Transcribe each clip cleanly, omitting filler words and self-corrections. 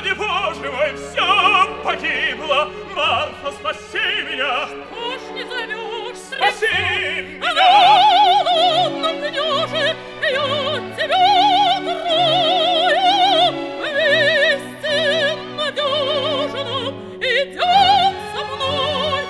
Господи, Боже мой, все погибло! Марфа, спаси меня! Что ж не зовешь? Спаси меня! Лунном княже, я тебя трою, вести надежно, идем со мной.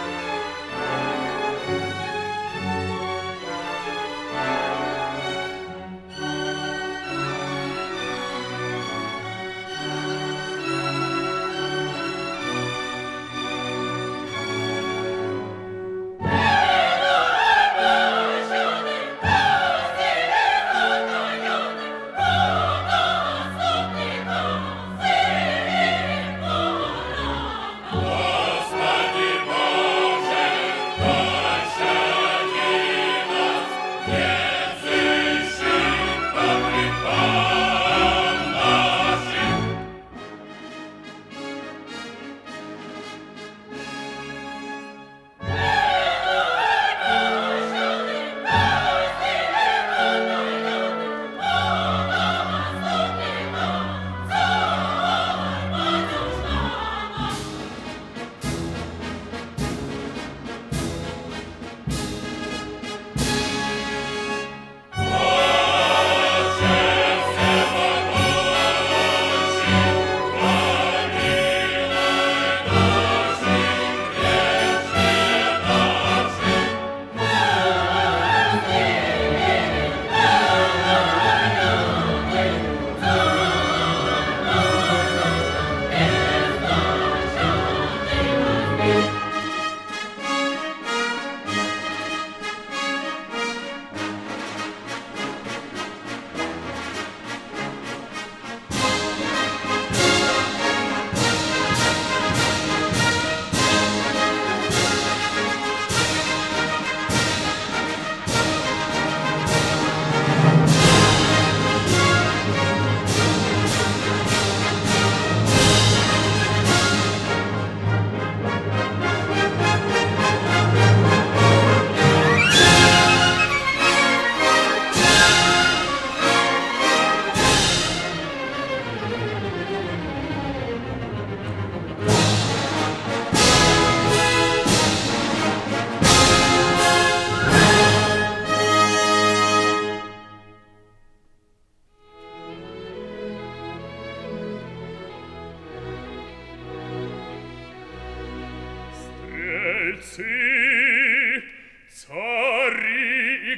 Цари и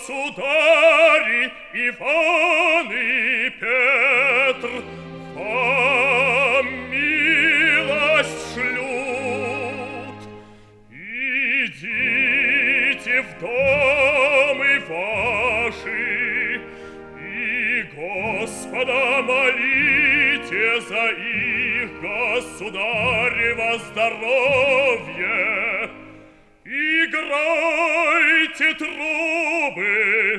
государи, Иван и Петр, вам милость шлют. Идите в домы ваши и Господа молите за их государево здоровье. Играйте трубы,